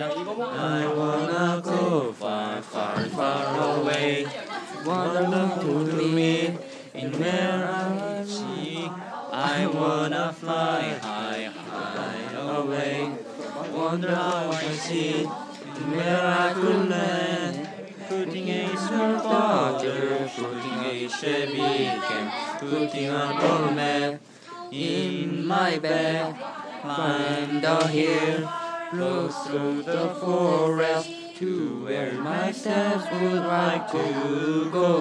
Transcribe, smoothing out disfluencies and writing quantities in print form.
I wanna go far, far, far away. Wanna to meet in where I see. I wanna fly high, high away. Wonder how I see where I could land. Putting a surfboarder, putting a Chevy can, putting an old map in my bag. Climb the hill, look through the forest to where my steps would like to go.